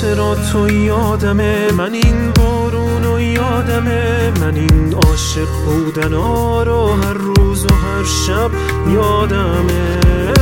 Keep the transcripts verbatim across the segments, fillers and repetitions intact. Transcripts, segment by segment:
خاطراتو یادمه، من این بارونو یادمه، من این عاشق بودن ها رو هر روز و هر شب یادمه.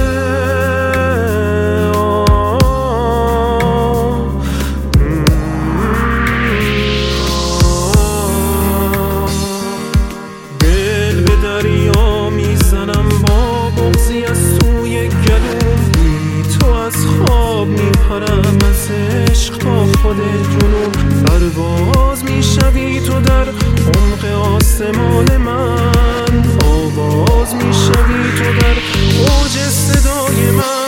دل به دریا میزنم با بغضی از توی گلوم، بی تو از خواب میپرم از عشق تا خود جنون. پرواز میشوی تو در عمق آسمان من، آواز میشوی تو در اوج صدای من.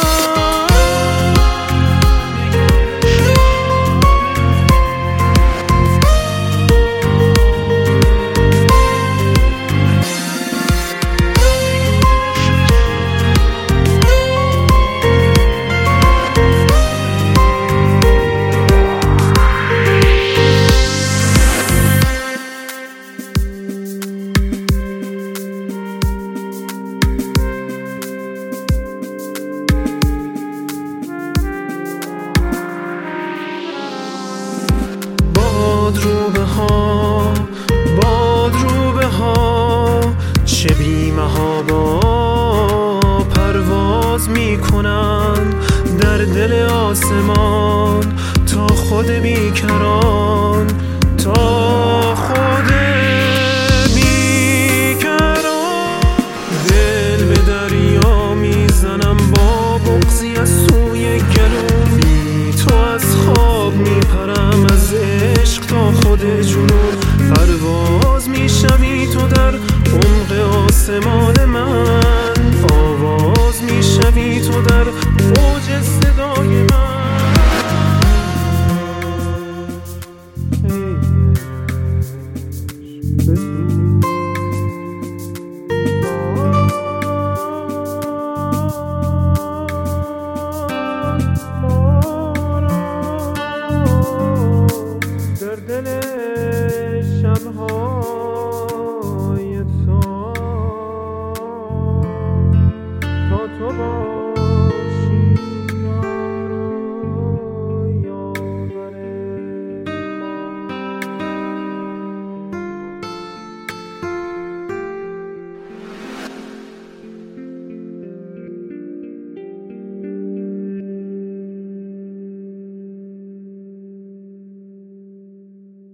باد روبه ها، باد روبه ها، چه بیمه ها با پرواز میکنن در دل آسمان، تا خود بیکران، تا خود بیکران. دل به دریا میزنم با بغضی از سوی گلوم، بی تو از خواب میپرم از عشق تا خود جنون. پرواز میشوی تو در عمق آسمان